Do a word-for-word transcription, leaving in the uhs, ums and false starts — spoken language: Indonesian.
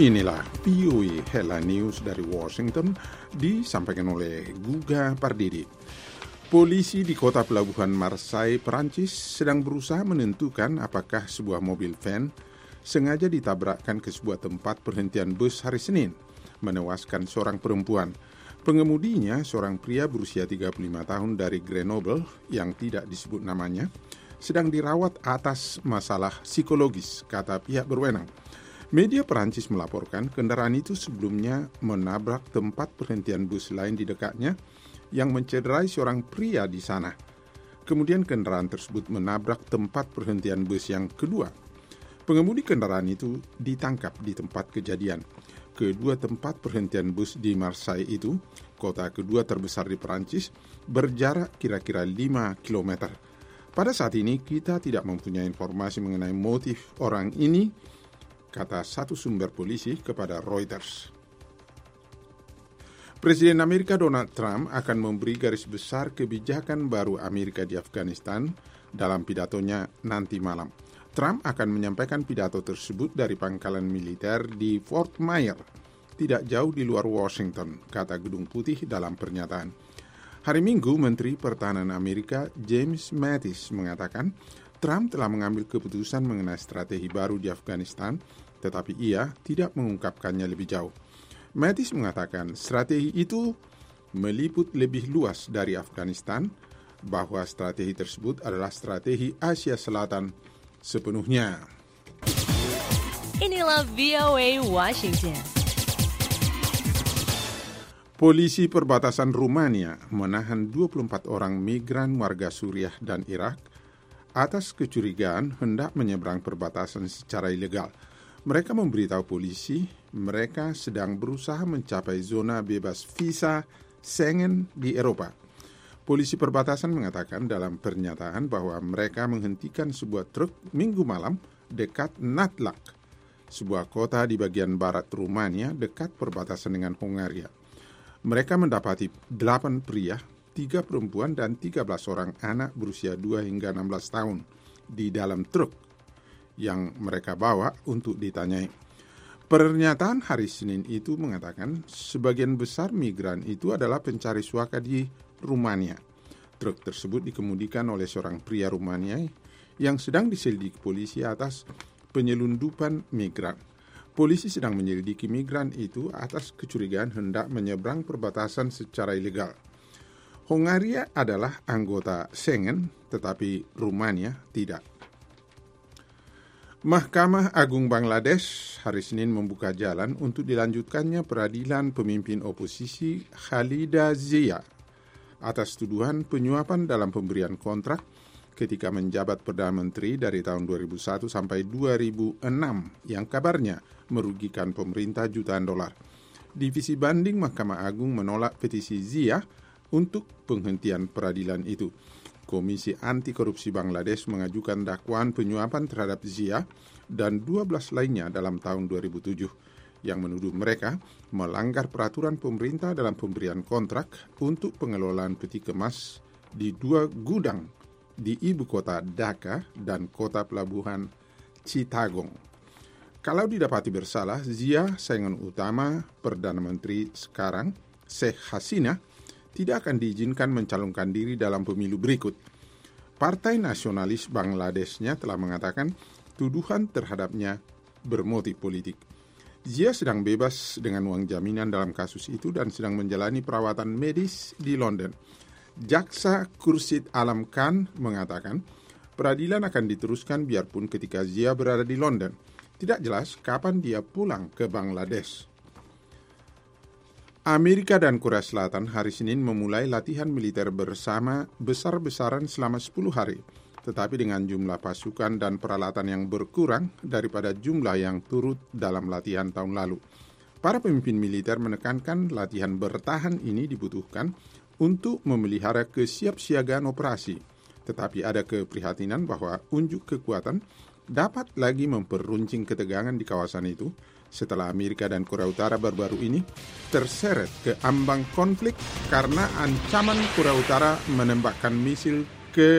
Inilah V O A Headline News dari Washington, disampaikan oleh Guga Pardidi. Polisi di kota pelabuhan Marseille, Perancis, sedang berusaha menentukan apakah sebuah mobil van sengaja ditabrakkan ke sebuah tempat perhentian bus hari Senin, menewaskan seorang perempuan. Pengemudinya, seorang pria berusia tiga puluh lima tahun dari Grenoble yang tidak disebut namanya, sedang dirawat atas masalah psikologis, kata pihak berwenang. Media Perancis melaporkan kendaraan itu sebelumnya menabrak tempat perhentian bus lain di dekatnya yang mencederai seorang pria di sana. Kemudian kendaraan tersebut menabrak tempat perhentian bus yang kedua. Pengemudi kendaraan itu ditangkap di tempat kejadian. Kedua tempat perhentian bus di Marseille itu, kota kedua terbesar di Perancis, berjarak kira-kira lima kilometer. Pada saat ini kita tidak mempunyai informasi mengenai motif orang ini, kata satu sumber polisi kepada Reuters. Presiden Amerika Donald Trump akan memberi garis besar kebijakan baru Amerika di Afghanistan dalam pidatonya nanti malam. Trump akan menyampaikan pidato tersebut dari pangkalan militer di Fort Myer, tidak jauh di luar Washington, kata Gedung Putih dalam pernyataan. Hari Minggu, Menteri Pertahanan Amerika James Mattis mengatakan Trump telah mengambil keputusan mengenai strategi baru di Afghanistan, tetapi ia tidak mengungkapkannya lebih jauh. Mattis mengatakan strategi itu meliput lebih luas dari Afghanistan, bahwa strategi tersebut adalah strategi Asia Selatan sepenuhnya. Inilah V O A Washington. Polisi perbatasan Rumania menahan dua puluh empat orang migran warga Suriah dan Irak atas kecurigaan hendak menyeberang perbatasan secara ilegal. Mereka memberitahu polisi mereka sedang berusaha mencapai zona bebas visa Schengen di Eropa. Polisi perbatasan mengatakan dalam pernyataan bahwa mereka menghentikan sebuah truk minggu malam dekat Natlak, sebuah kota di bagian barat Rumania dekat perbatasan dengan Hongaria. Mereka mendapati delapan pria, tiga perempuan dan tiga belas orang anak berusia dua hingga enam belas tahun di dalam truk yang mereka bawa untuk ditanyai. Pernyataan hari Senin itu mengatakan sebagian besar migran itu adalah pencari suaka di Rumania. Truk tersebut dikemudikan oleh seorang pria Rumania yang sedang diselidiki polisi atas penyelundupan migran. Polisi sedang menyelidiki migran itu atas kecurigaan hendak menyeberang perbatasan secara ilegal. Hongaria adalah anggota Schengen, tetapi Rumania tidak. Mahkamah Agung Bangladesh hari Senin membuka jalan untuk dilanjutkannya peradilan pemimpin oposisi Khalida Zia atas tuduhan penyuapan dalam pemberian kontrak ketika menjabat Perdana Menteri dari tahun dua ribu satu sampai dua ribu enam yang kabarnya merugikan pemerintah jutaan dolar. Divisi banding Mahkamah Agung menolak petisi Zia untuk penghentian peradilan itu. Komisi Anti Korupsi Bangladesh mengajukan dakwaan penyuapan terhadap Zia dan dua belas lainnya dalam tahun dua ribu tujuh yang menuduh mereka melanggar peraturan pemerintah dalam pemberian kontrak untuk pengelolaan peti kemas di dua gudang di ibu kota Dhaka dan kota pelabuhan Chittagong. Kalau didapati bersalah, Zia, saingan utama Perdana Menteri sekarang, Sheikh Hasina, tidak akan diizinkan mencalonkan diri dalam pemilu berikut. Partai Nasionalis Bangladeshnya telah mengatakan tuduhan terhadapnya bermotif politik. Zia sedang bebas dengan uang jaminan dalam kasus itu dan sedang menjalani perawatan medis di London. Jaksa Khurshid Alam Khan mengatakan peradilan akan diteruskan biarpun ketika Zia berada di London. Tidak jelas kapan dia pulang ke Bangladesh. Amerika dan Korea Selatan hari Senin memulai latihan militer bersama besar-besaran selama sepuluh hari, tetapi dengan jumlah pasukan dan peralatan yang berkurang daripada jumlah yang turut dalam latihan tahun lalu. Para pemimpin militer menekankan latihan bertahan ini dibutuhkan untuk memelihara kesiapsiagaan operasi, tetapi ada keprihatinan bahwa unjuk kekuatan dapat lagi memperuncing ketegangan di kawasan itu setelah Amerika dan Korea Utara baru-baru ini terseret ke ambang konflik karena ancaman Korea Utara menembakkan misil ke